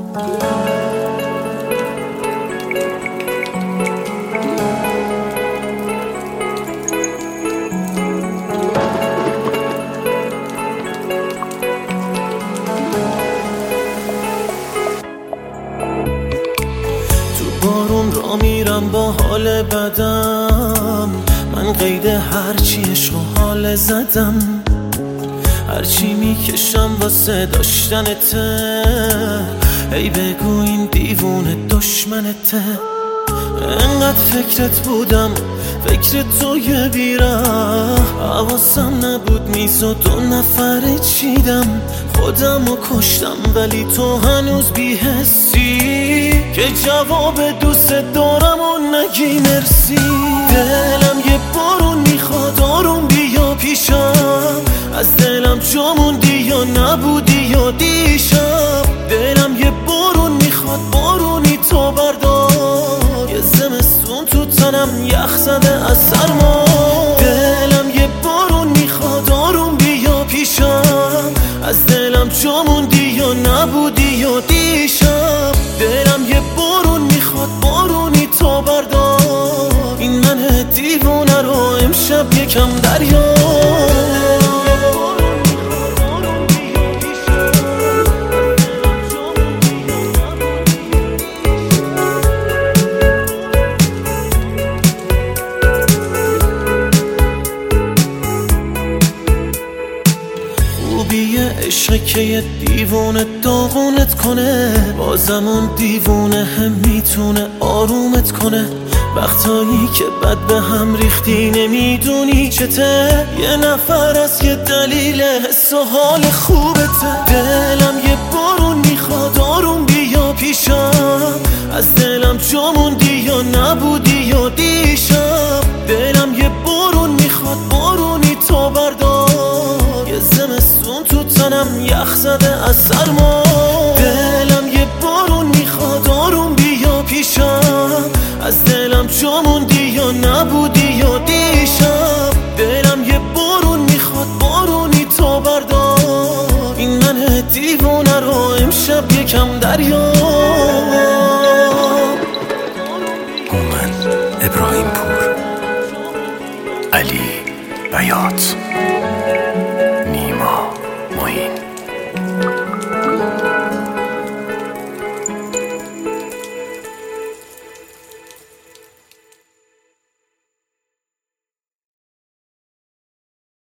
بارون را میرم با حال بدم، من قید هرچی عشق و حال زدم، هرچی میکشم واسه داشتنته، ای بگو این دیوونه دشمنته. انقدر فکرت بودم، فکر توی بیره، حواسم نبود میز 2 نفره چیدم، خودم رو کشتم ولی تو هنوز بی‌حسی که جواب دوست دارم و نگی مرسی. دلم یه بارون میخواد آروم بیا پیشم، از دلم جا موندی یا نبودی یا دیشب. دلم یه بارون میخواد بارونی تو بردار، یه زمستون تو تنم یخ زده از سرما. دلم یه بارون میخواد آروم بیا پیشم، از دلم جا موندی یا نبودی یا دیشب. دلم یه بارون میخواد بارونی تو بردار، این من دیوونه رو امشب یکم دریا. خوبیه عشق که یه دیوونه داغونت کنه، بازم اون دیوونه هم میتونه آرومت کنه. وقتایی که بد به هم ریختی نمیدونی چته، یه نفر از یه دلیل حس و حال خوبته. دلم یه بارون میخواد آروم بیا پیشم، از دلم جا موندی یا نبودی یا دیشب. دلم یه بارون میخواد بارونی تو بردار، یه زمستون تو تنم یخ زده از سرما. دلم یه بارون میخواد آروم بیا پیشم، از دلم جا موندی یا نبودی یا دیشب. دلم یه بارون میخواد بارونی تو بردار، این من دیوونه رو امشب یکم دریا. هومن ابراهیم پور، علی بیات.